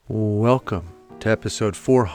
Welcome to episode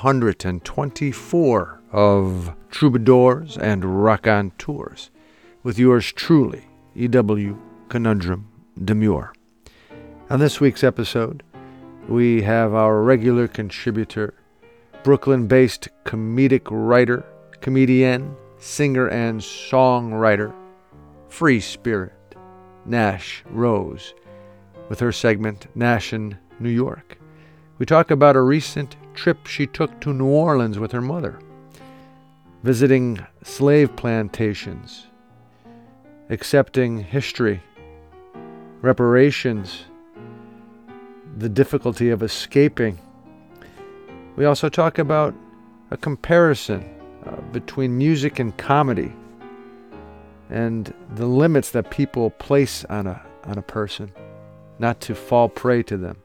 424 of Troubadours and Raconteurs with yours truly, E.W. Conundrum Demure. On this week's episode, we have our regular contributor, Brooklyn-based comedic writer, comedian, singer, and songwriter, free spirit, Nash Rose, with her segment, Nash in New York. We talk about a recent trip she took to New Orleans with her mother, visiting slave plantations, accepting history, reparations, the difficulty of escaping. We also talk about a comparison between music and comedy and the limits that people place on a person, not to fall prey to them,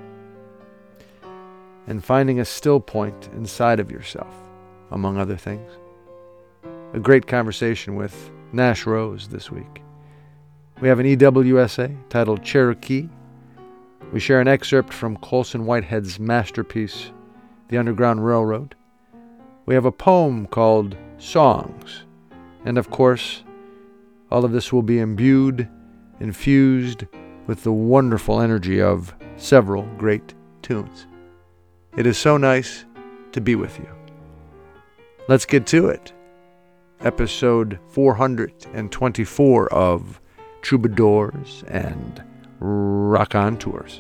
and finding a still point inside of yourself, among other things. A great conversation with Nash Rose this week. We have an EW essay titled Cherokee. We share an excerpt from Colson Whitehead's masterpiece, The Underground Railroad. We have a poem called Songs. And of course, all of this will be infused with the wonderful energy of several great tunes. It is so nice to be with you. Let's get to it. Episode 424 of Troubadours and Raconteurs.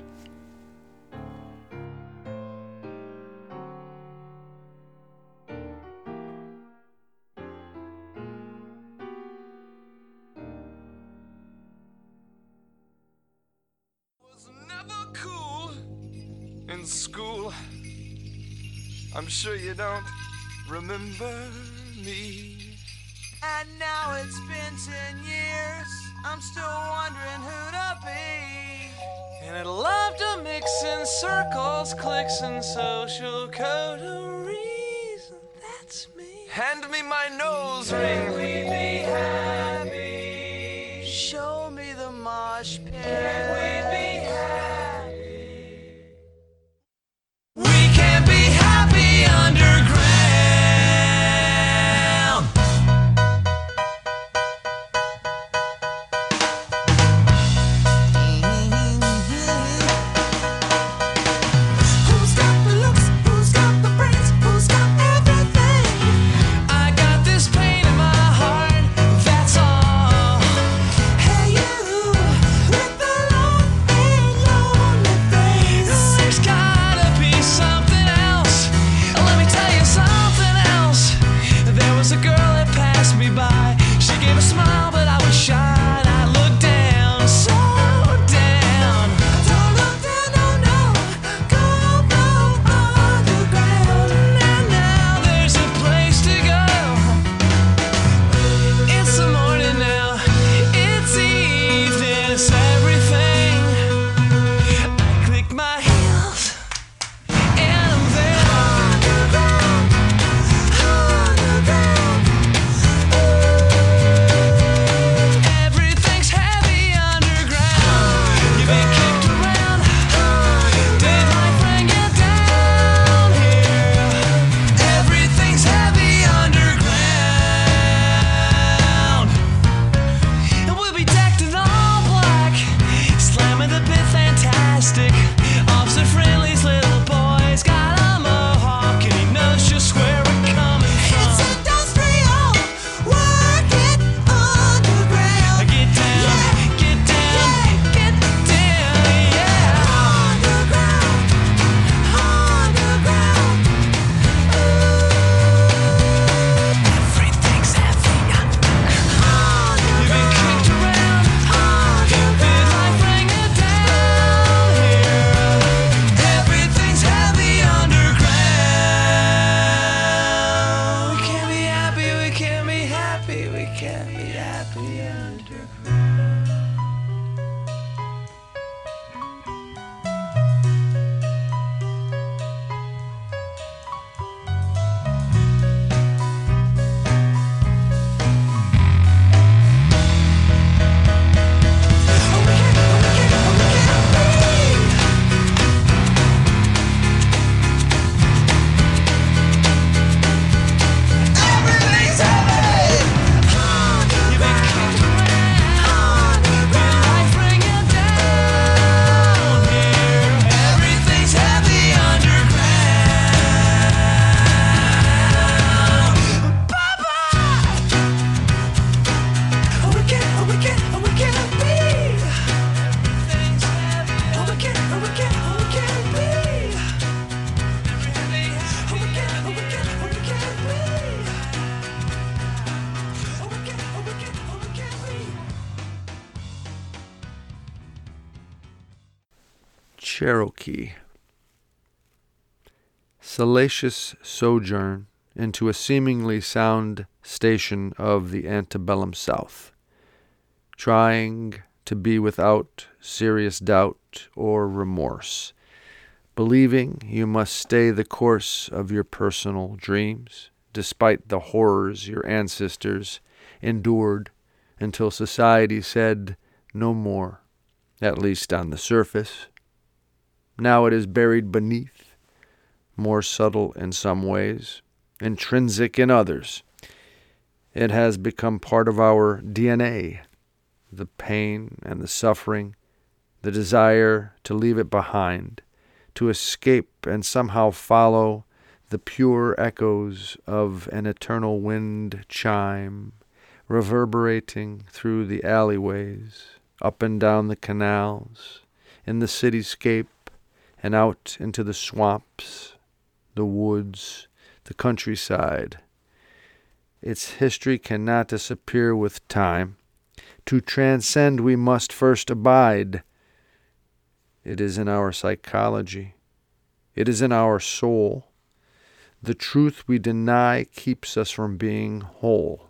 Was never cool in school. I'm sure you don't remember me. And now it's been 10 years, I'm still wondering who to be. And I'd love to mix in circles, clicks, and social coteries. That's me. Hand me my nose ring. Can we be happy? Show me the mosh pit. Can we be happy? We can be happy underground. Who's got the looks? Who's got the brains? Who's got everything? I got this pain in my heart, that's all. Hey you, with the long Cherokee. Salacious sojourn into a seemingly sound station of the antebellum South, trying to be without serious doubt or remorse, believing you must stay the course of your personal dreams, despite the horrors your ancestors endured until society said no more, at least on the surface. Now it is buried beneath, more subtle in some ways, intrinsic in others. It has become part of our DNA, the pain and the suffering, the desire to leave it behind, to escape and somehow follow the pure echoes of an eternal wind chime, reverberating through the alleyways, up and down the canals, in the cityscape, and out into the swamps, the woods, the countryside. Its history cannot disappear with time. To transcend, we must first abide. It is in our psychology. It is in our soul. The truth we deny keeps us from being whole.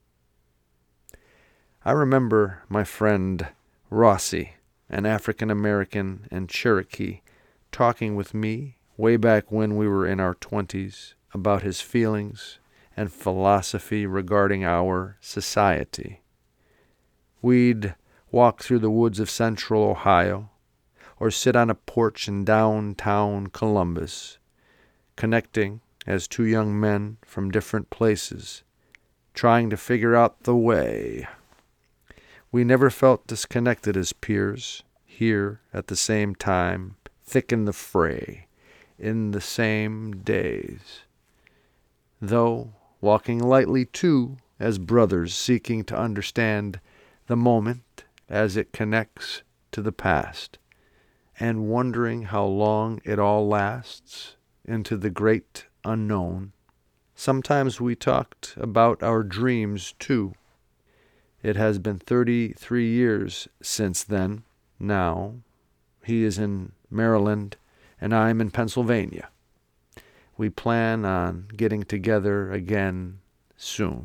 I remember my friend Rossi, an African-American and Cherokee, talking with me way back when we were in our 20s about his feelings and philosophy regarding our society. We'd walk through the woods of central Ohio or sit on a porch in downtown Columbus, connecting as two young men from different places, trying to figure out the way. We never felt disconnected as peers, here at the same time, thick in the fray, in the same days. Though walking lightly too, as brothers seeking to understand the moment as it connects to the past, and wondering how long it all lasts into the great unknown. Sometimes we talked about our dreams too. It has been 33 years since then. Now he is in Maryland and I'm in Pennsylvania. We plan on getting together again soon.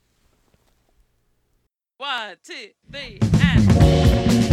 1, 2, 3, and...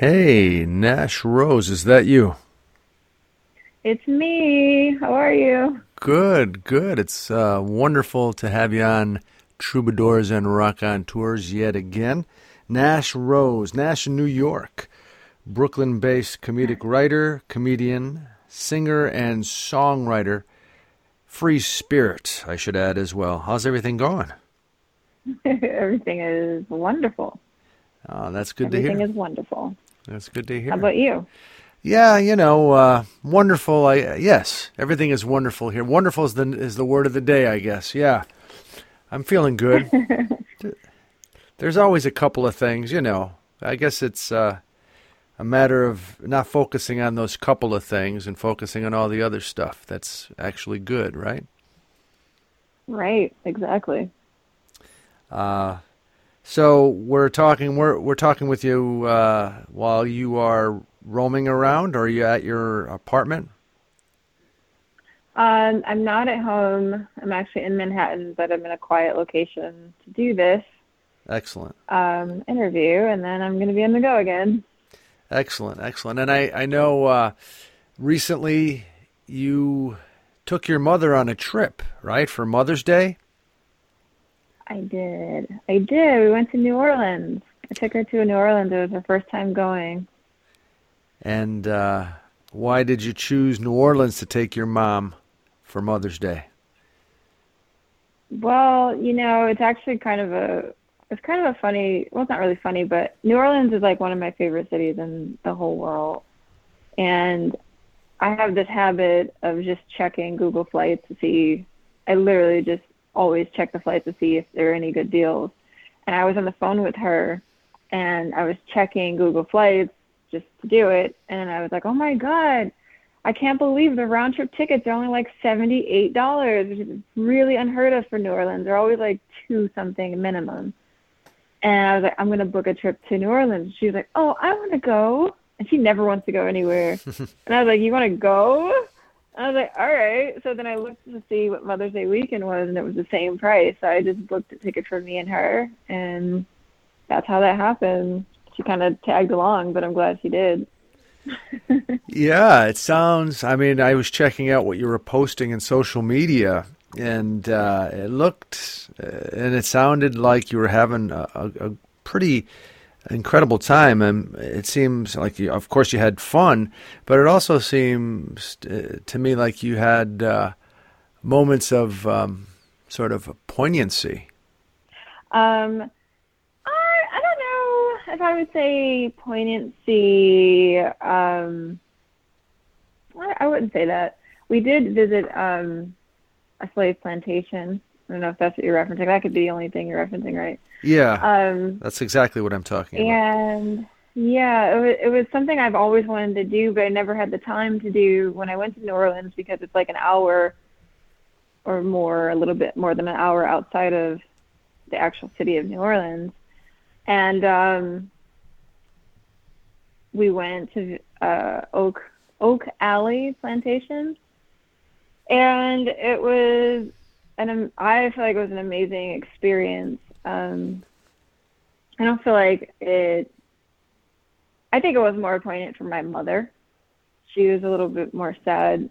Hey, Nash Rose, is that you? It's me. How are you? Good, good. It's wonderful to have you on Troubadours and Rock on Tours yet again. Nash Rose, Nash in New York, Brooklyn-based comedic writer, comedian, singer, and songwriter. Free spirit, I should add as well. How's everything going? Everything is wonderful. Oh, that's good to hear. Everything is wonderful. That's good to hear. How about you? Yeah, wonderful. Yes, everything is wonderful here. Wonderful is the word of the day, I guess. Yeah, I'm feeling good. There's always a couple of things, I guess it's a matter of not focusing on those couple of things and focusing on all the other stuff that's actually good, right? Right, exactly. So we're talking with you while you are roaming around, or are you at your apartment? I'm not at home. I'm actually in Manhattan, but I'm in a quiet location to do this Excellent. interview, and then I'm going to be on the go again. Excellent, excellent. And I know recently you took your mother on a trip, right, for Mother's Day? I did. We went to New Orleans. I took her to New Orleans. It was her first time going. And why did you choose New Orleans to take your mom for Mother's Day? Well, it's actually kind of a funny, well, it's not really funny, but New Orleans is like one of my favorite cities in the whole world. And I have this habit of just checking Google Flights to see, I literally just always check the flights to see if there are any good deals. And I was on the phone with her, and I was checking Google Flights just to do it. And I was like, oh my God, I can't believe the round trip tickets are only like $78, which is really unheard of for New Orleans. They're always like $2 something minimum. And I was like, I'm going to book a trip to New Orleans. She was like, oh, I want to go. And she never wants to go anywhere. And I was like, you want to go? I was like, all right. So then I looked to see what Mother's Day weekend was, and it was the same price. So I just booked a ticket for me and her, and that's how that happened. She kind of tagged along, but I'm glad she did. Yeah, it sounds, I was checking out what you were posting in social media, and it looked and it sounded like you were having a pretty incredible time, and it seems like of course you had fun, but it also seems to me like you had moments of sort of poignancy. I don't know if I would say poignancy. I wouldn't say that. We did visit a slave plantation. I don't know if that's what you're referencing. That could be the only thing you're referencing, right? Yeah, that's exactly what I'm talking about. And yeah, it was something I've always wanted to do, but I never had the time to do when I went to New Orleans, because it's like an hour or more, a little bit more than an hour outside of the actual city of New Orleans. And we went to Oak Alley Plantation, and it was I feel like it was an amazing experience. I don't feel like it. I think it was more poignant for my mother. She was a little bit more sad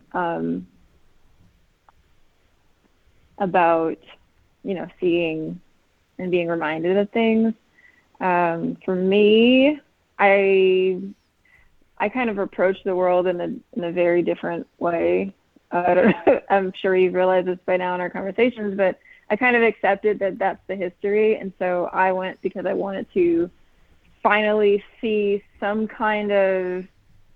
about, seeing and being reminded of things. For me, I kind of approach the world in a very different way. I don't know, I'm sure you've realized this by now in our conversations, but I kind of accepted that that's the history, and so I went because I wanted to finally see some kind of,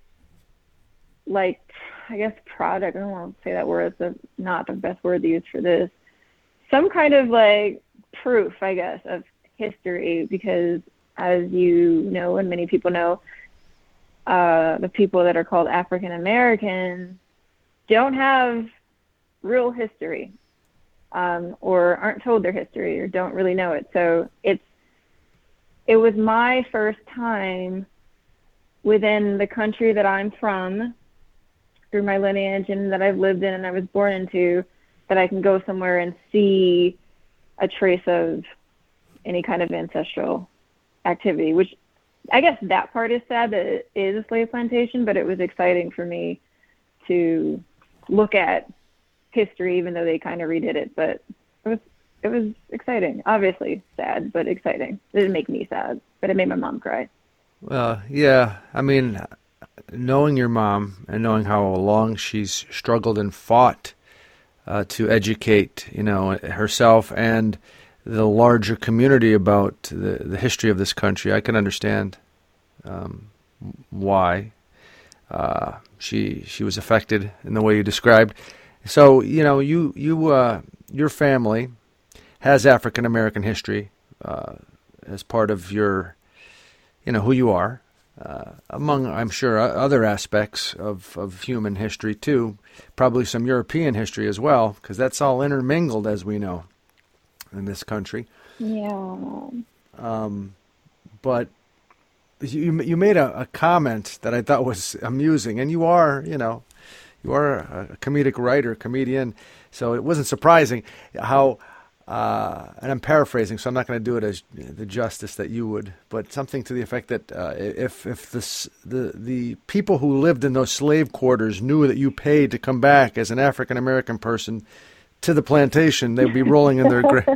like, I guess product. I don't want to say that word. It's not the best word to use for this. Some kind of, like, proof, I guess, of history, because as you know, and many people know, the people that are called African American don't have real history, or aren't told their history, or don't really know it. So it was my first time within the country that I'm from, through my lineage and that I've lived in and I was born into, that I can go somewhere and see a trace of any kind of ancestral activity, which I guess that part is sad that it is a slave plantation, but it was exciting for me to look at history, even though they kind of redid it. But it was exciting. Obviously sad, but exciting. It didn't make me sad, but it made my mom cry. Well, yeah. I mean, knowing your mom and knowing how long she's struggled and fought to educate, herself and the larger community about the history of this country, I can understand why she was affected in the way you described. So, your family has African American history as part of your, who you are, among, I'm sure, other aspects of human history too, probably some European history as well, because that's all intermingled, as we know, in this country. Yeah. But you made a comment that I thought was amusing, and you are a comedic writer, comedian, so it wasn't surprising how, and I'm paraphrasing, so I'm not going to do it as the justice that you would, but something to the effect that if the people who lived in those slave quarters knew that you paid to come back as an African American person to the plantation, they'd be rolling in their graves.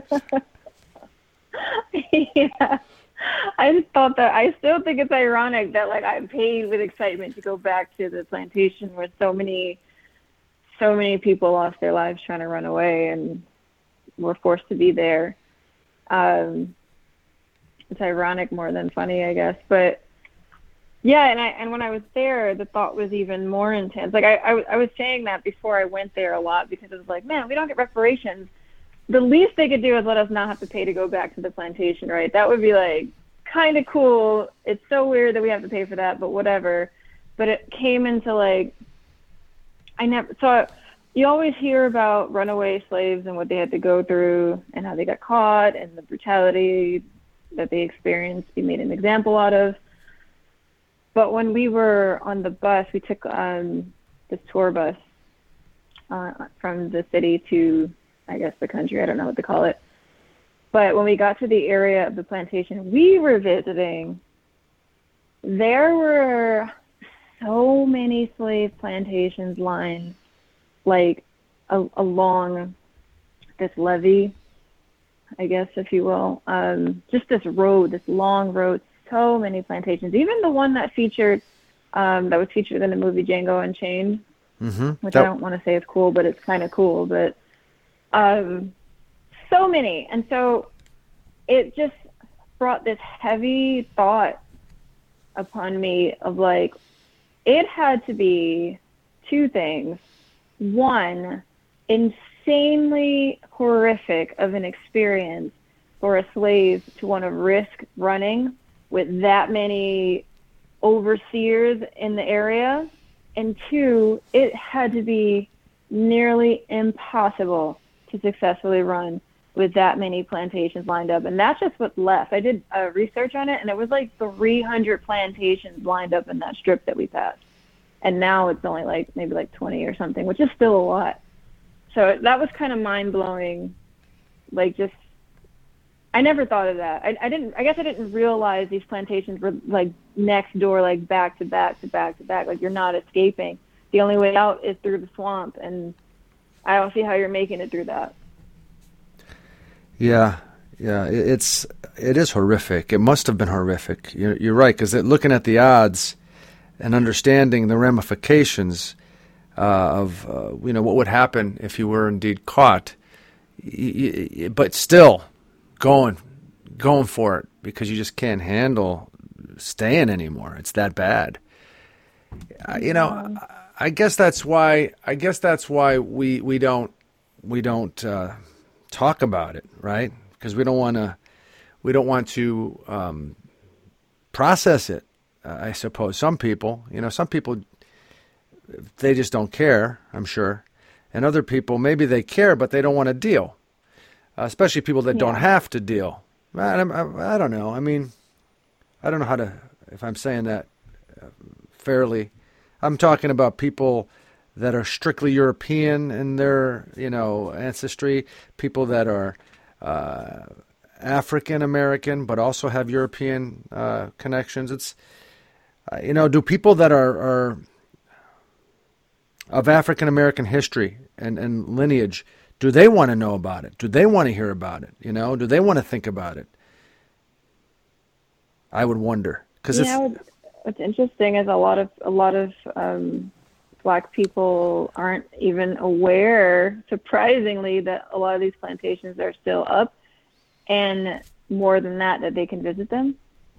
Yeah. I just thought that, I still think it's ironic that like I paid with excitement to go back to the plantation where so many people lost their lives trying to run away and were forced to be there. It's ironic more than funny, I guess. But yeah, and when I was there, the thought was even more intense. Like I was saying that before I went there a lot because it was like, man, we don't get reparations. The least they could do is let us not have to pay to go back to the plantation, right? That would be like kind of cool. It's so weird that we have to pay for that, but whatever. But it came into like, you always hear about runaway slaves and what they had to go through and how they got caught and the brutality that they experienced, be made an example out of. But when we were on the bus, we took this tour bus from the city to, I guess, the country. I don't know what to call it. But when we got to the area of the plantation we were visiting, there were so many slave plantations lined like along this levee, I guess, if you will. Just this road, this long road, so many plantations. Even the one that featured, that was featured in the movie Django Unchained, which I don't want to say is cool, but it's kind of cool. But so many. And so it just brought this heavy thought upon me of like, it had to be two things. One, insanely horrific of an experience for a slave to want to risk running with that many overseers in the area. And two, it had to be nearly impossible to successfully run with that many plantations lined up. And that's just what's left. I did research on it, and it was like 300 plantations lined up in that strip that we passed. And now it's only like maybe like 20 or something, which is still a lot. So that was kind of mind-blowing. Like, just, I never thought of that. I guess I didn't realize these plantations were like next door, like back to back to back to back. Like, you're not escaping. The only way out is through the swamp, and I don't see how you're making it through that. Yeah, it is horrific. It must have been horrific. You're right, because looking at the odds and understanding the ramifications of what would happen if you were indeed caught, but still going for it because you just can't handle staying anymore. It's that bad. I guess that's why we don't talk about it, right? Because we don't want to process it. I suppose some people, they just don't care, I'm sure. And other people, maybe they care, but they don't want to deal. Especially people that don't have to deal. I don't know. I mean, I don't know if I'm saying that fairly. I'm talking about people that are strictly European in their, ancestry, people that are African American, but also have European connections. It's do people that are of African American history and lineage, do they want to know about it? Do they want to hear about it? Do they want to think about it? I would wonder, because what's interesting is a lot of Black people aren't even aware, surprisingly, that a lot of these plantations are still up, and more than that they can visit them.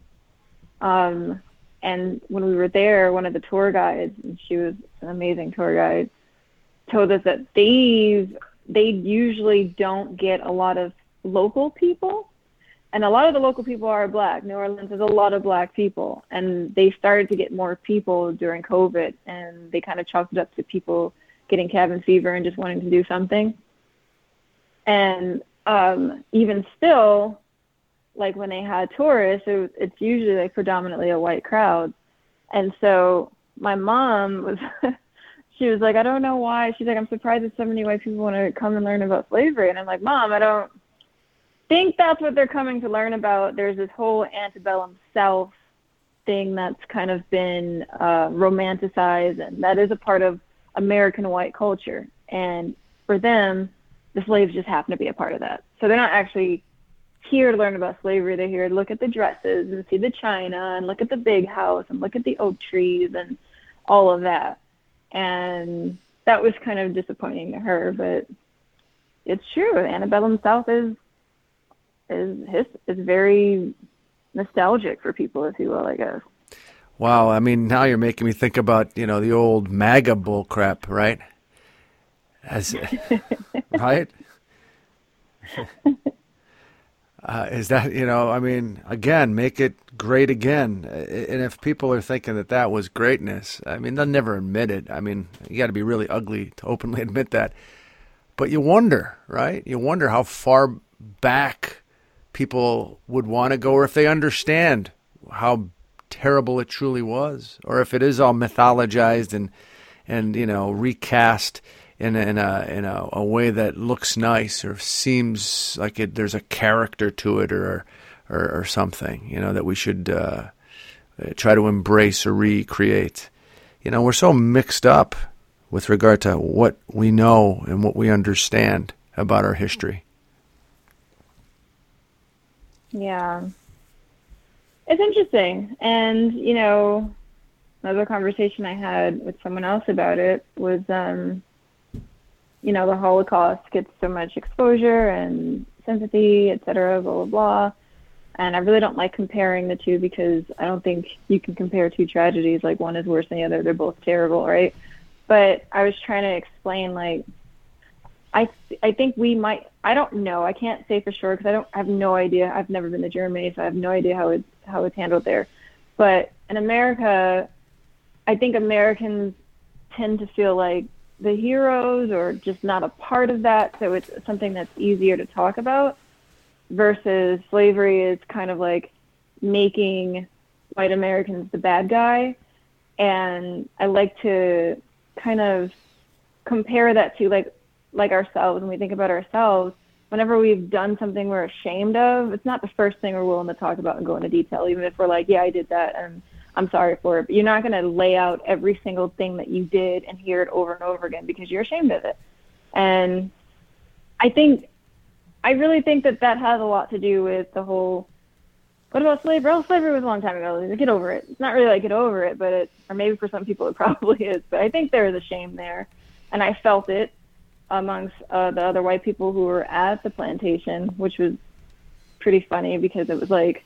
And when we were there, one of the tour guides, and she was an amazing tour guide, told us that they usually don't get a lot of local people. And a lot of the local people are Black. New Orleans has a lot of Black people. And they started to get more people during COVID. And they kind of chalked it up to people getting cabin fever and just wanting to do something. And even still, like when they had tourists, it's usually like predominantly a white crowd. And so my mom was, she was like, I don't know why. She's like, I'm surprised that so many white people want to come and learn about slavery. And I'm like, Mom, I don't think that's what they're coming to learn about. There's this whole antebellum South thing that's kind of been romanticized, and that is a part of American white culture. And for them, the slaves just happen to be a part of that. So they're not actually here to learn about slavery. They're here to look at the dresses and see the china and look at the big house and look at the oak trees and all of that. And that was kind of disappointing to her, but it's true. Antebellum South is very nostalgic for people, if you will, I guess. Wow, I mean, now you're making me think about, the old MAGA bull crap, right? Right? Is that, again, make it great again. And if people are thinking that was greatness, I mean, they'll never admit it. I mean, you got to be really ugly to openly admit that. But you wonder, right? You wonder how far back people would want to go, or if they understand how terrible it truly was, or if it is all mythologized and recast in a way that looks nice or seems like there's a character to it or something, that we should try to embrace or recreate. We're so mixed up with regard to what we know and what we understand about our history. Yeah. It's interesting. And, another conversation I had with someone else about it was, the Holocaust gets so much exposure and sympathy, et cetera, blah, blah, blah. And I really don't like comparing the two, because I don't think you can compare two tragedies. Like, one is worse than the other. They're both terrible, right? But I was trying to explain, like, I think we might, I don't know, I can't say for sure, because I have no idea. I've never been to Germany, so I have no idea how it's handled there. But in America, I think Americans tend to feel like the heroes, or just not a part of that, so it's something that's easier to talk about, versus slavery is kind of like making white Americans the bad guy. And I like to kind of compare that to like ourselves. When we think about ourselves, whenever we've done something we're ashamed of, it's not the first thing we're willing to talk about and go into detail, even if we're like, yeah, I did that and I'm sorry for it. But you're not going to lay out every single thing that you did and hear it over and over again because you're ashamed of it. And I really think that has a lot to do with the whole, what about slavery? Well, slavery was a long time ago. Get over it. It's not really like get over it, but or maybe for some people it probably is. But I think there is a shame there. And I felt it amongst the other white people who were at the plantation, which was pretty funny, because it was like,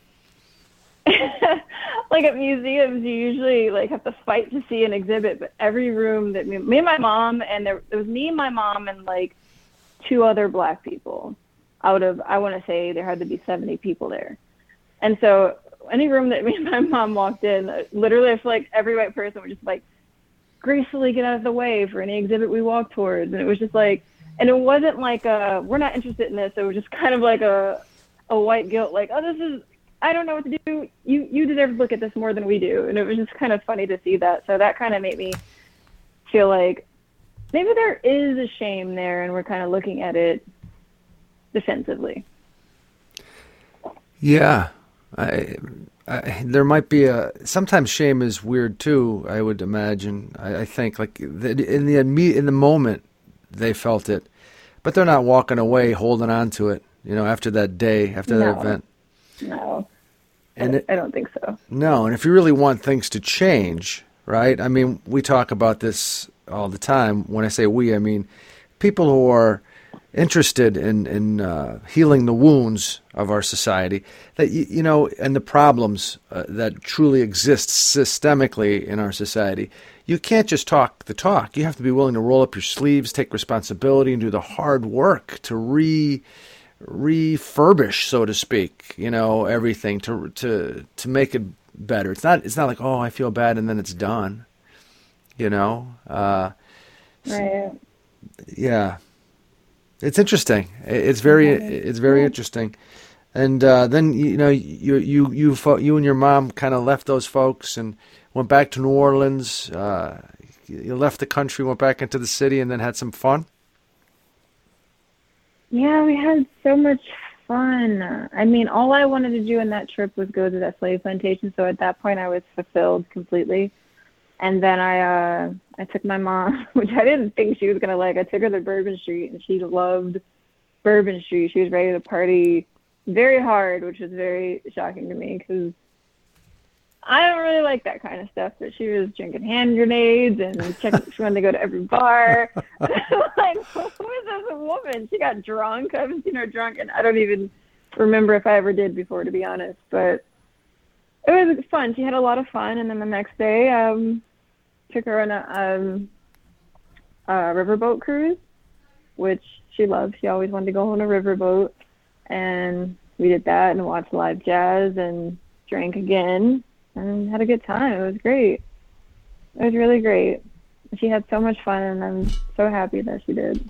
like at museums, you usually like have to fight to see an exhibit, but every room that me and my mom, and there was me and my mom and like two other Black people out of, I want to say there had to be 70 people there. And so any room that me and my mom walked in, literally I feel like every white person would just like gracefully get out of the way for any exhibit we walked towards. And it was just like, and it wasn't like we're not interested in this. It was just kind of like a white guilt, like, oh, this is, I don't know what to do. You deserve to look at this more than we do. And it was just kind of funny to see that. So that kind of made me feel like maybe there is a shame there, and we're kind of looking at it defensively. Yeah. There might be sometimes shame is weird too, I would imagine. I think like in the moment they felt it, but they're not walking away holding on to it, after that day, after that event. No, And I don't think so. No, and if you really want things to change, right? I mean, we talk about this all the time. When I say we, I mean people who are interested in healing the wounds of our society, that and the problems that truly exist systemically in our society. You can't just talk the talk. You have to be willing to roll up your sleeves, take responsibility, and do the hard work to refurbish, so to speak, everything to make it better. It's not like, oh, I feel bad and then it's done. Right. Yeah. It's interesting. It's very interesting. And then you and your mom kind of left those folks and went back to New Orleans. You left the country, went back into the city, and then had some fun. Yeah, we had so much fun. I mean, all I wanted to do in that trip was go to that slave plantation. So at that point, I was fulfilled completely. And then I took my mom, which I didn't think she was going to like. I took her to Bourbon Street, and she loved Bourbon Street. She was ready to party very hard, which was very shocking to me because I don't really like that kind of stuff. But she was drinking hand grenades and she wanted to go to every bar. Like, who is this woman? She got drunk. I haven't seen her drunk, and I don't even remember if I ever did before, to be honest. But it was fun. She had a lot of fun, and then the next day, took her on a riverboat cruise, which she loved. She always wanted to go on a riverboat, and we did that and watched live jazz and drank again and had a good time. It was great. It was really great. She had so much fun, and I'm so happy that she did.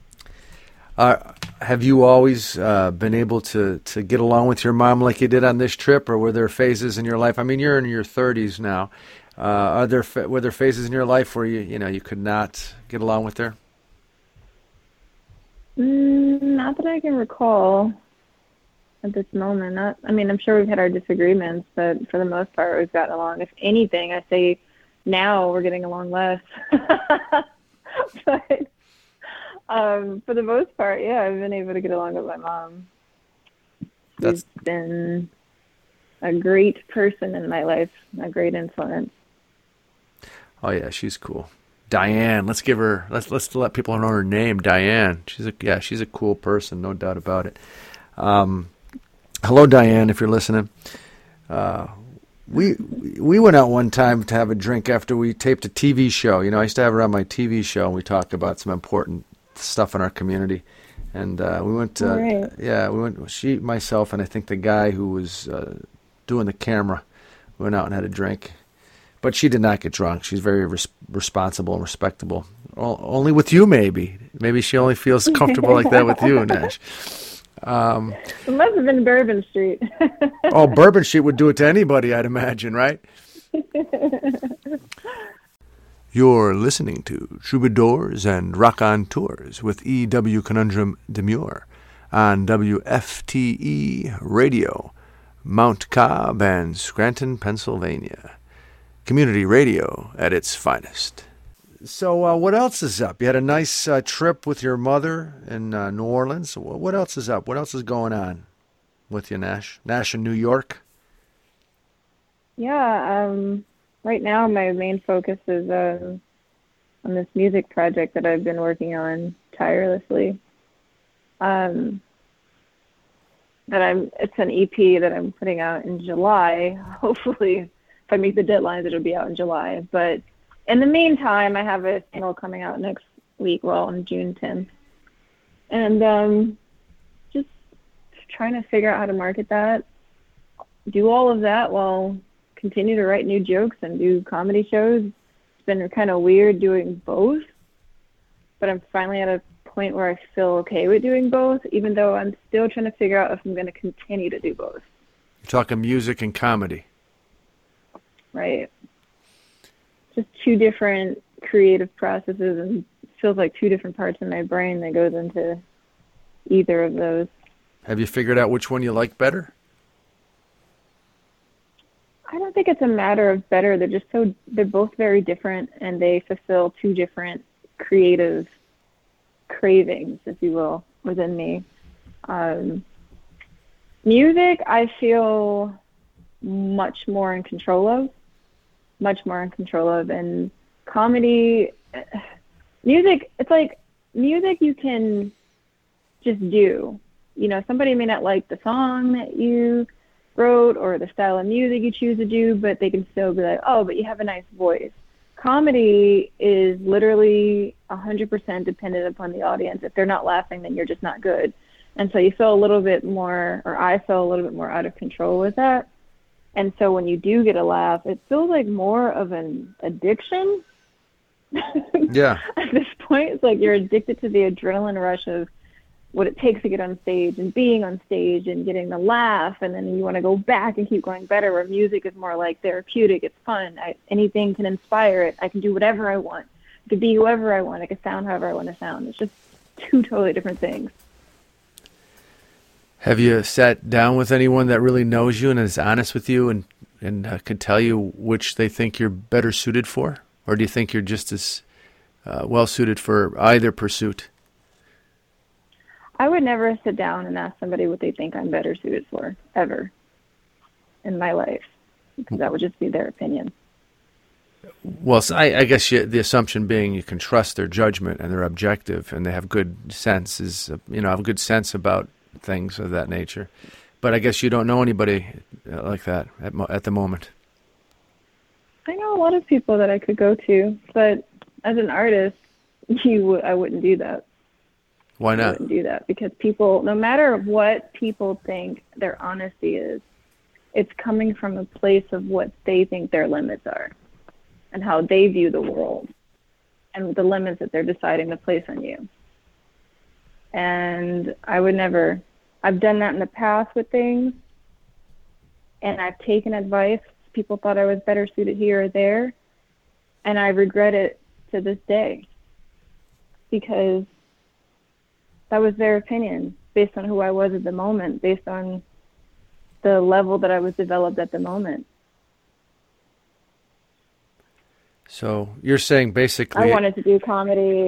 Have you always been able to get along with your mom like you did on this trip, or were there phases in your life? I mean, you're in your 30s now. Were there phases in your life where you could not get along with her? Not that I can recall at this moment. I'm sure we've had our disagreements, but for the most part, we've gotten along. If anything, I say now we're getting along less. But for the most part, yeah, I've been able to get along with my mom. She's been a great person in my life, a great influence. Oh yeah, she's cool. Diane, let's let people know her name. Diane, she's a cool person, no doubt about it. Hello, Diane, if you're listening. We went out one time to have a drink after we taped a TV show. I used to have her on my TV show, and we talked about some important stuff in our community. And we went to, she, myself, and I think the guy who was doing the camera, we went out and had a drink. But she did not get drunk. She's very responsible and respectable. Only with you, maybe. Maybe she only feels comfortable like that with you, Nash. It must have been Bourbon Street. Oh, Bourbon Street would do it to anybody, I'd imagine, right? You're listening to Troubadours and Rock-on-Tours with E.W. Conundrum Demure on WFTE Radio, Mount Cobb and Scranton, Pennsylvania. Community radio at its finest. So what else is up? You had a nice trip with your mother in New Orleans. What else is up? What else is going on with you, Nash? Nash in New York? Yeah, right now my main focus is on this music project that I've been working on tirelessly. It's an EP that I'm putting out in July. Hopefully, if I meet the deadlines, it'll be out in July. But in the meantime, I have a single coming out next week, on June 10th. And just trying to figure out how to market that. Do all of that while continue to write new jokes and do comedy shows. It's been kind of weird doing both, but I'm finally at a point where I feel okay with doing both, even though I'm still trying to figure out if I'm going to continue to do both. You're talking music and comedy. Right. Just two different creative processes, and it feels like two different parts of my brain that goes into either of those. Have you figured out which one you like better? it's a matter of better. They're both very different, and they fulfill two different creative cravings, if you will, within me. Music, I feel much more in control of, and comedy, music, it's like music you can just do. You know, somebody may not like the song that you wrote or the style of music you choose to do, but they can still be like, oh, but you have a nice voice. Comedy is literally 100% dependent upon the audience. If they're not laughing, then you're just not good. And so you feel a little bit more, or I feel a little bit more out of control with that. And so when you do get a laugh, it feels like more of an addiction. Yeah. At this point, it's like you're addicted to the adrenaline rush of what it takes to get on stage and being on stage and getting the laugh, and then you want to go back and keep going better, where music is more like therapeutic. It's fun. Anything can inspire it. I can do whatever I want. I can be whoever I want. I can sound however I want to sound. It's just two totally different things. Have you sat down with anyone that really knows you and is honest with you and could tell you which they think you're better suited for? Or do you think you're just as well suited for either pursuit? I would never sit down and ask somebody what they think I'm better suited for, ever, in my life, because that would just be their opinion. Well, so I guess the assumption being you can trust their judgment and they're objective and they have good sense have a good sense about things of that nature. But I guess you don't know anybody like that at the moment. I know a lot of people that I could go to, but as an artist, I wouldn't do that. Why not? I wouldn't do that because people, no matter what people think their honesty is, it's coming from a place of what they think their limits are and how they view the world and the limits that they're deciding to place on you. And I would never, I've done that in the past with things, and I've taken advice. People thought I was better suited here or there, and I regret it to this day because that was their opinion based on who I was at the moment, based on the level that I was developed at the moment. So you're saying basically... I wanted to do comedy.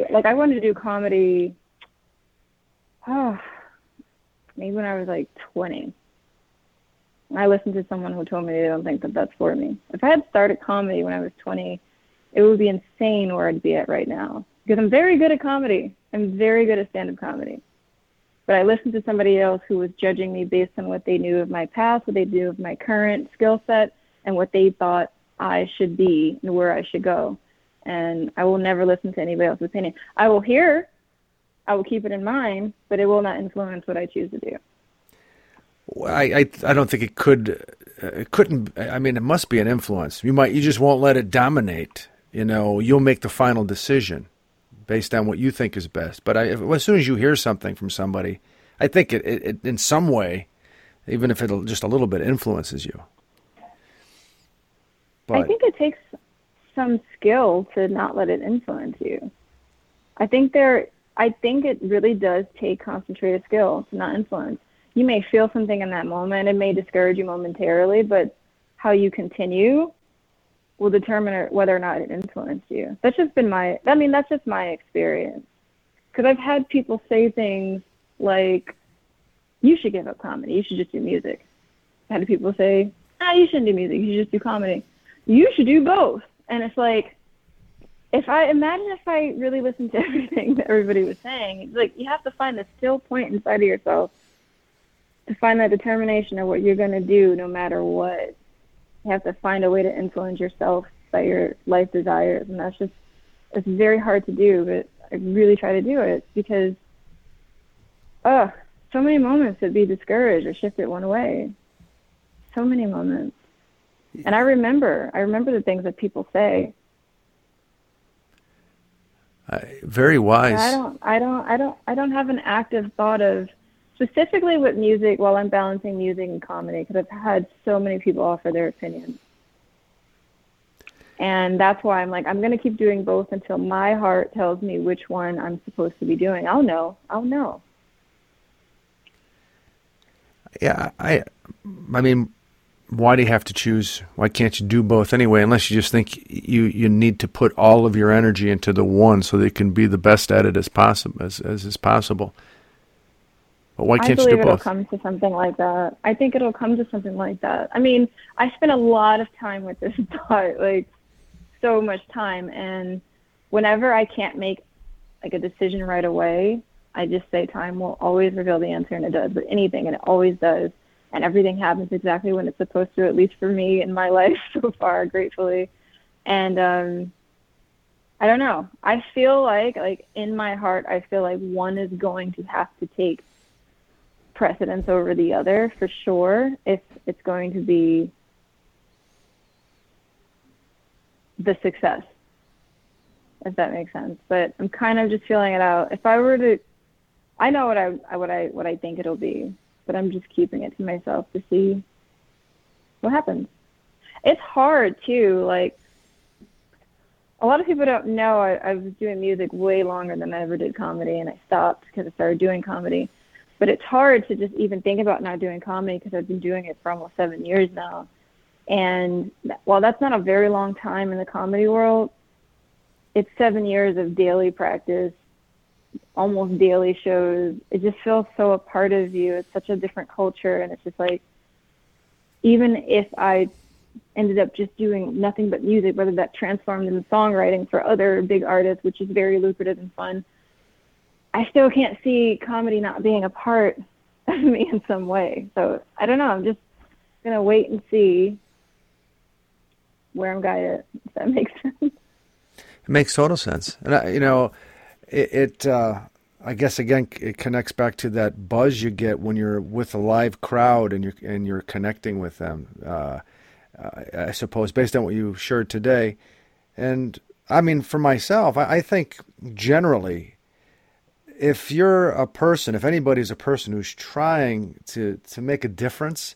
Maybe when I was like 20. I listened to someone who told me they don't think that that's for me. If I had started comedy when I was 20, it would be insane where I'd be at right now. Because I'm very good at comedy. I'm very good at stand-up comedy. But I listened to somebody else who was judging me based on what they knew of my past, what they knew of my current skill set, and what they thought I should be and where I should go. And I will never listen to anybody else's opinion. I will keep it in mind, but it will not influence what I choose to do. I don't think it could. It couldn't. I mean, it must be an influence. You just won't let it dominate. You'll make the final decision based on what you think is best. But as soon as you hear something from somebody, I think it in some way, even if it'll just a little bit, influences you. But I think it takes some skill to not let it influence you. I think it really does take concentrated skill to not influence. You may feel something in that moment. It may discourage you momentarily, but how you continue will determine whether or not it influenced you. That's just my experience. Because I've had people say things like, you should give up comedy. You should just do music. I had people say, you shouldn't do music. You should just do comedy. You should do both. And it's like, if I really listened to everything that everybody was saying, it's like you have to find a still point inside of yourself to find that determination of what you're going to do no matter what. You have to find a way to influence yourself by your life desires. And it's very hard to do, but I really try to do it because, so many moments to be discouraged or shift it one way. So many moments. And I remember the things that people say. Very wise. I don't have an active thought of specifically with music while I'm balancing music and comedy, because I've had so many people offer their opinions. And that's why I'm like, I'm going to keep doing both until my heart tells me which one I'm supposed to be doing. I'll know. Yeah, I mean, why do you have to choose? Why can't you do both anyway? Unless you just think you need to put all of your energy into the one so that you can be the best at it as possible as is possible. But why can't you do I believe it'll both? come to something like that. I think it'll come to something like that. I mean, I spent a lot of time with this thought, like so much time. And whenever I can't make like a decision right away, I just say time will always reveal the answer, and it does with anything, and it always does. And everything happens exactly when it's supposed to, at least for me in my life so far, gratefully. And I don't know. I feel like in my heart, I feel like one is going to have to take precedence over the other for sure, if it's going to be the success, if that makes sense. But I'm kind of just feeling it out. If I were to, I know what I think it'll be, but I'm just keeping it to myself to see what happens. It's hard too. Like, a lot of people don't know I was doing music way longer than I ever did comedy, and I stopped because I started doing comedy. But it's hard to just even think about not doing comedy because I've been doing it for almost 7 years now. And while that's not a very long time in the comedy world, it's 7 years of daily practice, almost daily shows. It just feels so a part of you. It's such a different culture. And it's just like, even if I ended up just doing nothing but music, whether that transformed into songwriting for other big artists, which is very lucrative and fun, I still can't see comedy not being a part of me in some way. So I don't know. I'm just going to wait and see where I'm guided, if that makes sense. It makes total sense. And, I guess, again, it connects back to that buzz you get when you're with a live crowd and you're connecting with them, I suppose, based on what you shared today. And, I mean, for myself, I think generally, if you're a person, if anybody's a person who's trying to make a difference,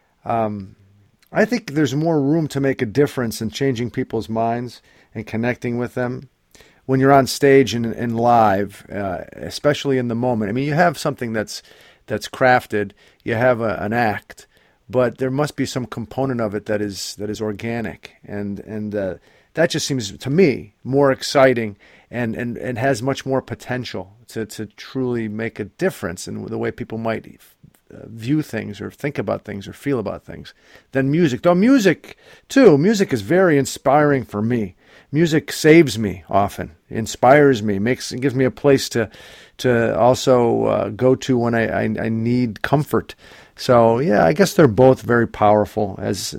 I think there's more room to make a difference in changing people's minds and connecting with them when you're on stage and live, especially in the moment. I mean, you have something that's crafted, you have an act, but there must be some component of it that is organic, and that just seems to me more exciting and has much more potential to truly make a difference in the way people might view things or think about things or feel about things than music. Though music is very inspiring for me. Music saves me often, inspires me, gives me a place to also go to when I need comfort. So yeah, I guess they're both very powerful as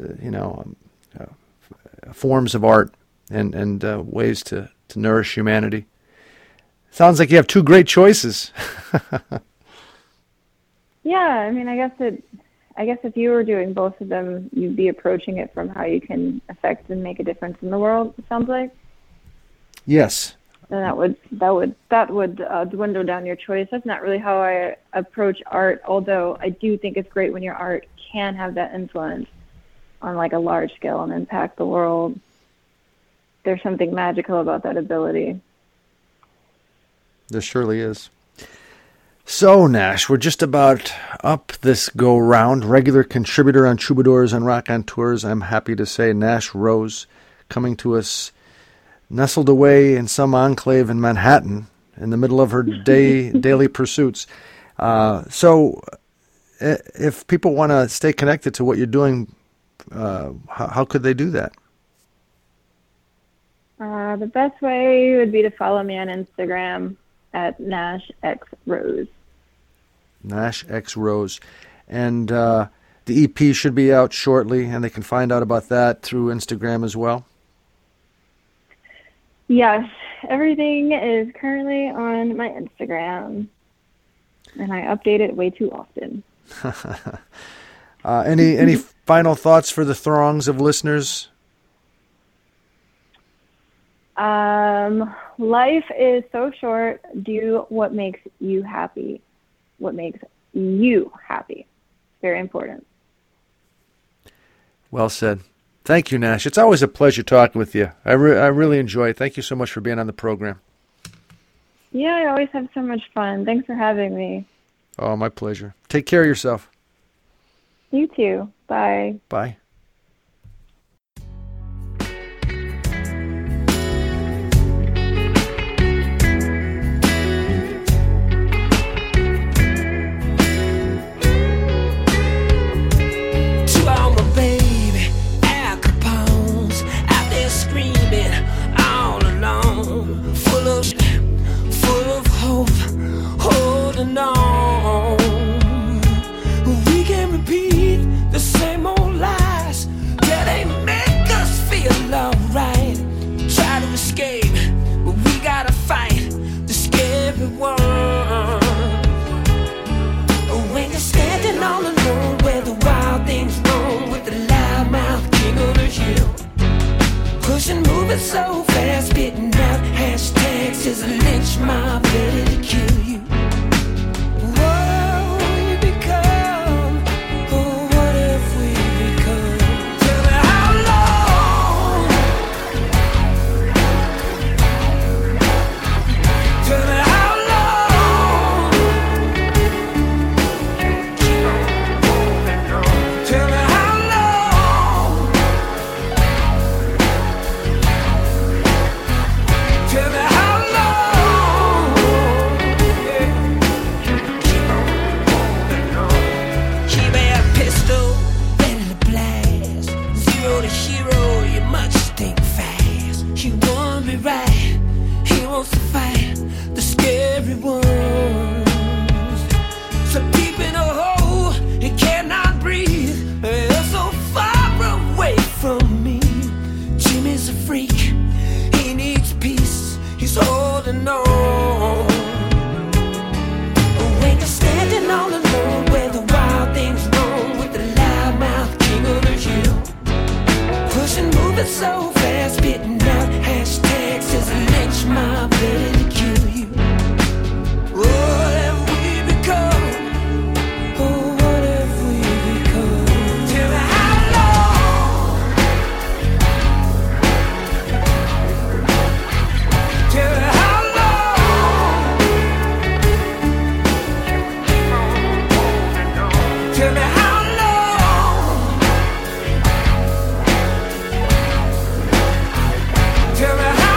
forms of art and ways to nourish humanity. Sounds like you have two great choices. Yeah, I mean, I guess if you were doing both of them, you'd be approaching it from how you can affect and make a difference in the world. It sounds like. Yes. And that would dwindle down your choice. That's not really how I approach art. Although I do think it's great when your art can have that influence on like a large scale and impact the world. There's something magical about that ability. There surely is. So, Nash, we're just about up this go-round. Regular contributor on Troubadours and Rock on Tours, I'm happy to say, Nash Rose, coming to us, nestled away in some enclave in Manhattan, in the middle of her daily pursuits. So, if people want to stay connected to what you're doing, how could they do that? The best way would be to follow me on Instagram at NashXRose. NashXRose. And the EP should be out shortly, and they can find out about that through Instagram as well. Yes, everything is currently on my Instagram, and I update it way too often. Any final thoughts for the throngs of listeners? Life is so short. Do what makes you happy. What makes you happy. Very important. Well said. Thank you, Nash. It's always a pleasure talking with you. I really enjoy it. Thank you so much for being on the program. Yeah, I always have so much fun. Thanks for having me. Oh, my pleasure. Take care of yourself. You too. Bye. Bye. so fast, spitting out hashtags, says a lynch mob ready to kill you. What have we become? Oh, what have we become? Tell me how long? Tell me how long? Tell me how long? Tell me how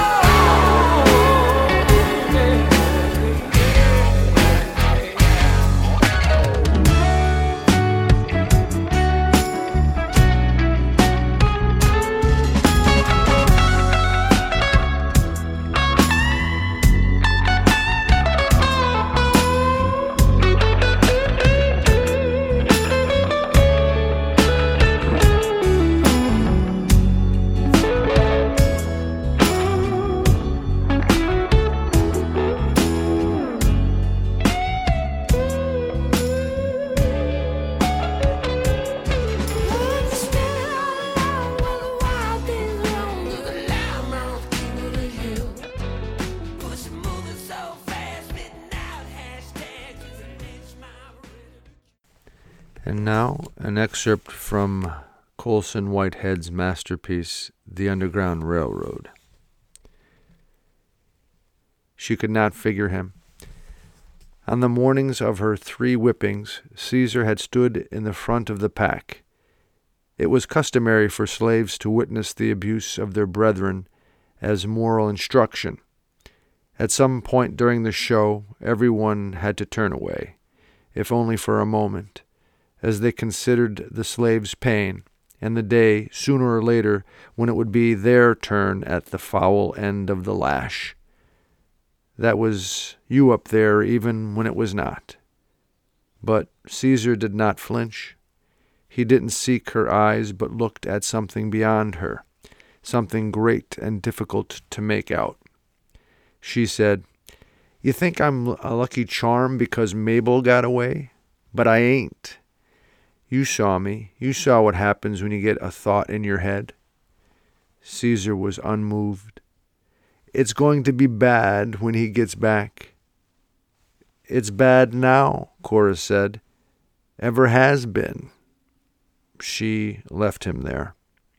And now, an excerpt from Colson Whitehead's masterpiece, The Underground Railroad. She could not figure him. On the mornings of her 3 whippings, Caesar had stood in the front of the pack. It was customary for slaves to witness the abuse of their brethren as moral instruction. At some point during the show, everyone had to turn away, if only for a moment, as they considered the slave's pain, and the day, sooner or later, when it would be their turn at the foul end of the lash. That was you up there even when it was not. But Caesar did not flinch. He didn't seek her eyes, but looked at something beyond her, something great and difficult to make out. She said, "You think I'm a lucky charm because Mabel got away? But I ain't. You saw me. You saw what happens when you get a thought in your head." Caesar was unmoved. "It's going to be bad when he gets back." "It's bad now," Cora said. "Ever has been." She left him there.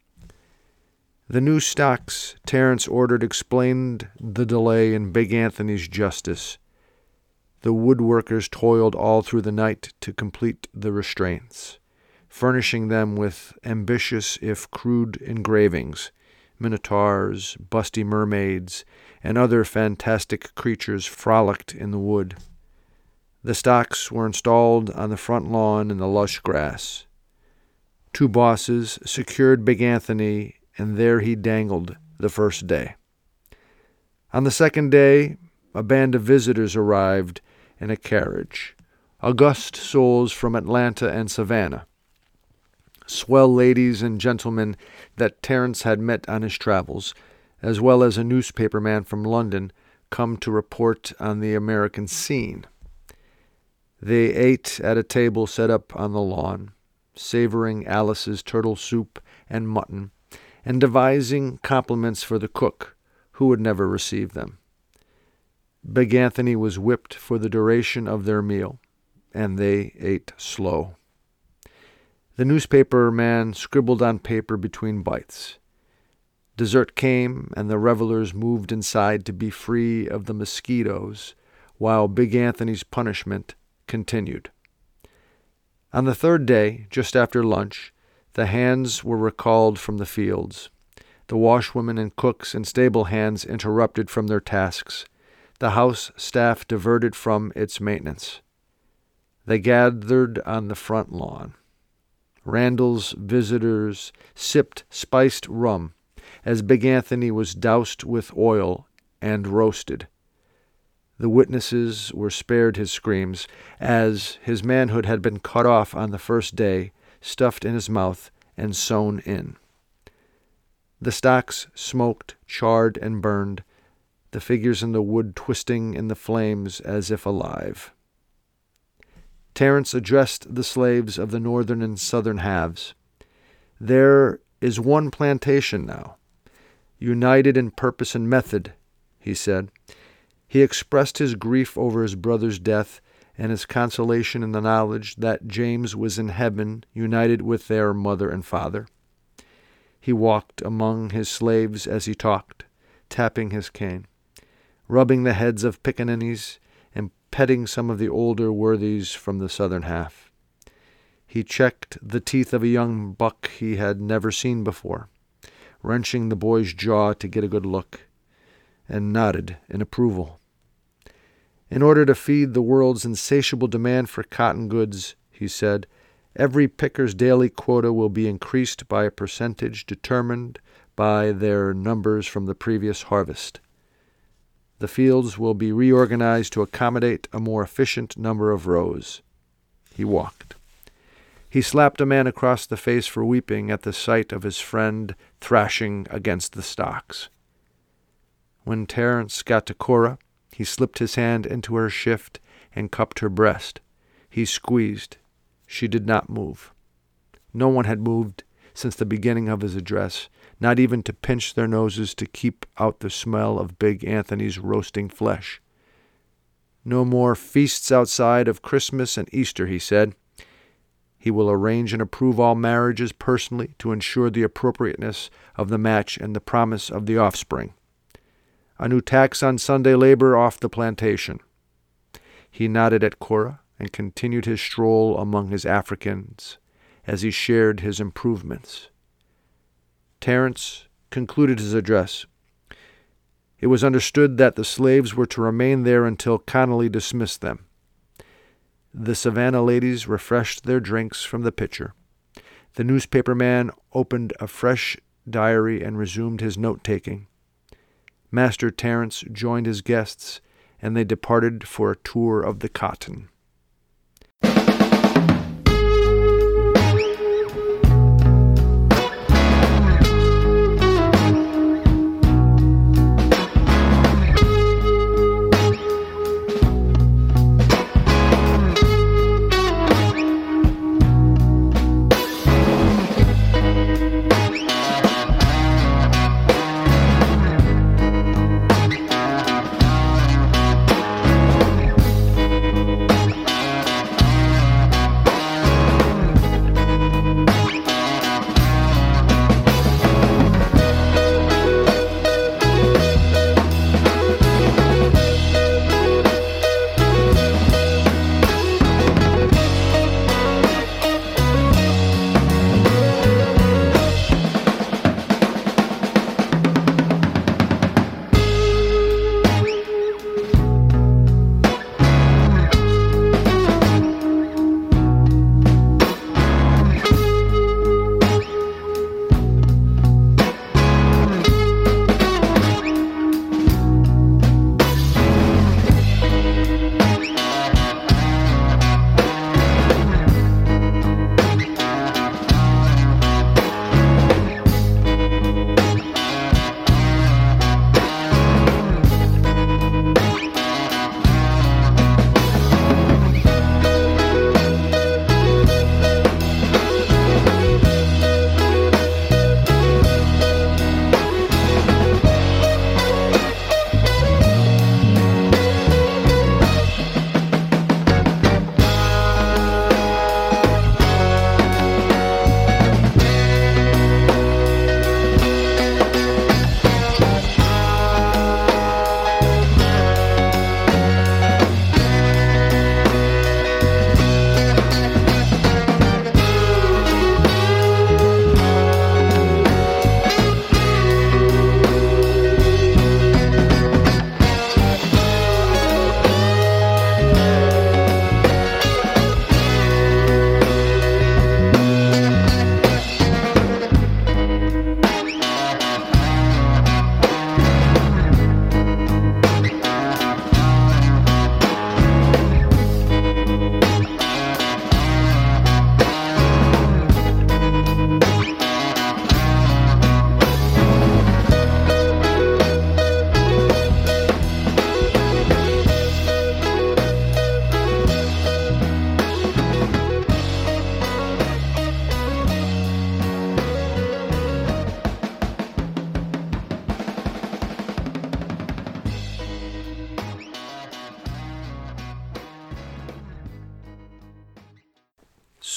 The new stocks Terence ordered explained the delay in Big Anthony's justice. The woodworkers toiled all through the night to complete the restraints, furnishing them with ambitious if crude engravings, minotaurs, busty mermaids, and other fantastic creatures frolicked in the wood. The stocks were installed on the front lawn in the lush grass. 2 bosses secured Big Anthony, and there he dangled the first day. On the second day, a band of visitors arrived in a carriage, august souls from Atlanta and Savannah, swell ladies and gentlemen that Terence had met on his travels, as well as a newspaperman from London come to report on the American scene. They ate at a table set up on the lawn, savoring Alice's turtle soup and mutton, and devising compliments for the cook, who would never receive them. Big Anthony was whipped for the duration of their meal, and they ate slow. The newspaper man scribbled on paper between bites. Dessert came, and the revelers moved inside to be free of the mosquitoes, while Big Anthony's punishment continued. On the third day, just after lunch, the hands were recalled from the fields. The washwomen and cooks and stable hands interrupted from their tasks, the house staff diverted from its maintenance. They gathered on the front lawn. Randall's visitors sipped spiced rum as Big Anthony was doused with oil and roasted. The witnesses were spared his screams, as his manhood had been cut off on the first day, stuffed in his mouth, and sewn in. The stocks smoked, charred, and burned, the figures in the wood twisting in the flames as if alive. Terence addressed the slaves of the northern and southern halves. There is one plantation now, united in purpose and method," he said. He expressed his grief over his brother's death and his consolation in the knowledge that James was in heaven, united with their mother and father. He walked among his slaves as he talked, tapping his cane, rubbing the heads of pickaninnies, and petting some of the older worthies from the southern half. He checked the teeth of a young buck he had never seen before, wrenching the boy's jaw to get a good look, and nodded in approval. "In order to feed the world's insatiable demand for cotton goods," he said, "every picker's daily quota will be increased by a percentage determined by their numbers from the previous harvest. The fields will be reorganized to accommodate a more efficient number of rows." He walked. He slapped a man across the face for weeping at the sight of his friend thrashing against the stocks. When Terence got to Cora, he slipped his hand into her shift and cupped her breast. He squeezed. She did not move. No one had moved since the beginning of his address, not even to pinch their noses to keep out the smell of Big Anthony's roasting flesh. "No more feasts outside of Christmas and Easter," he said. He will arrange and approve all marriages personally to ensure the appropriateness of the match and the promise of the offspring. A new tax on Sunday labor off the plantation. He nodded at Cora and continued his stroll among his Africans as he shared his improvements. Terence concluded his address. It was understood that the slaves were to remain there until Connolly dismissed them. The Savannah ladies refreshed their drinks from the pitcher. The newspaper man opened a fresh diary and resumed his note-taking. Master Terence joined his guests, and they departed for a tour of the cotton.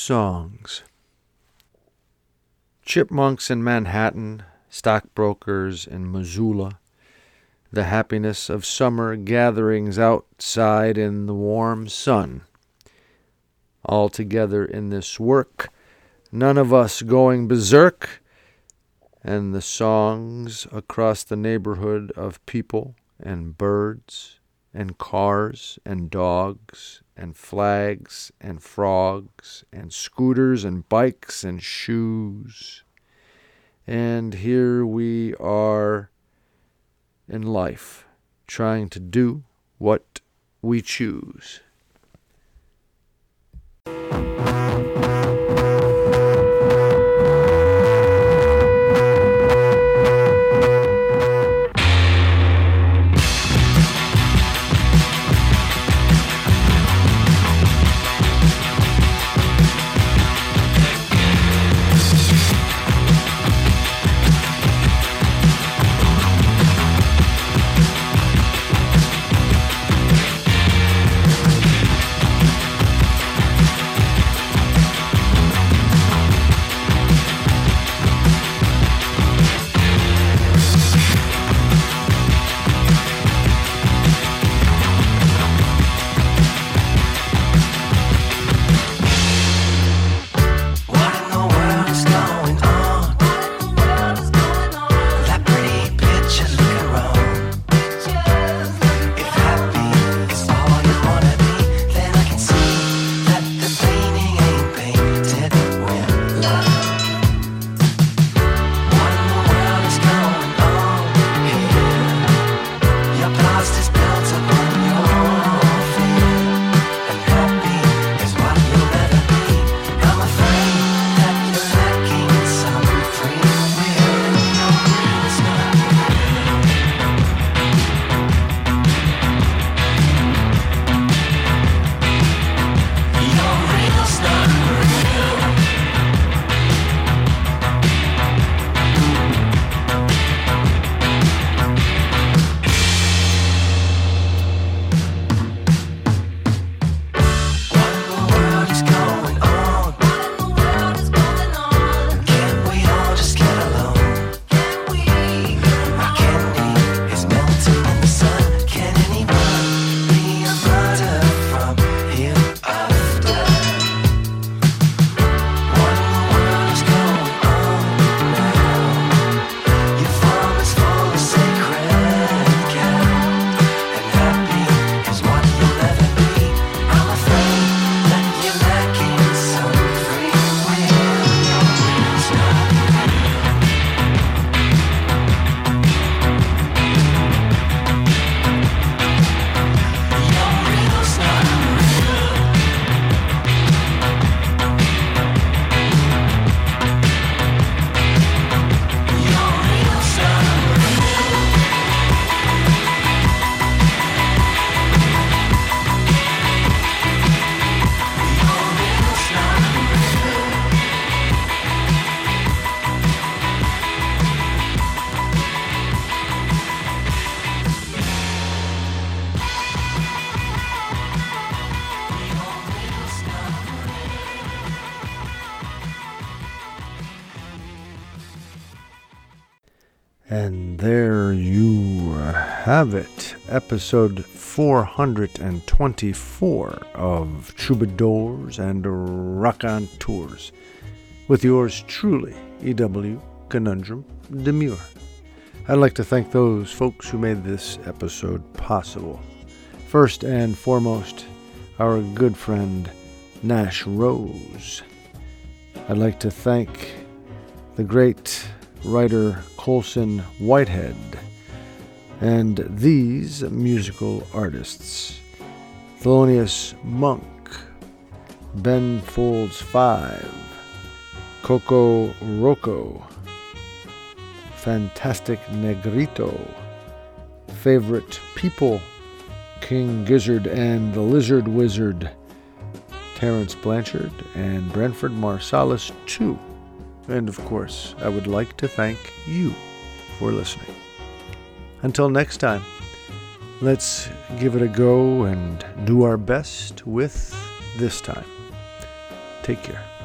songs. Chipmunks in Manhattan, stockbrokers in Missoula, the happiness of summer gatherings outside in the warm sun. All together in this work, none of us going berserk, and the songs across the neighborhood of people and birds and cars and dogs and flags and frogs and scooters and bikes and shoes. And here we are in life, trying to do what we choose. And there you have it, episode 424 of Troubadours and Raconteurs, with yours truly, E.W. Conundrum Demure. I'd like to thank those folks who made this episode possible. First and foremost, our good friend Nash Rose. I'd like to thank the great writer Colson Whitehead and these musical artists: Thelonious Monk, Ben Folds 5, Coco Roco, Fantastic Negrito, Favorite People, King Gizzard and the Lizard Wizard, Terence Blanchard, and Branford Marsalis too. And of course, I would like to thank you for listening. Until next time, let's give it a go and do our best with this time. Take care.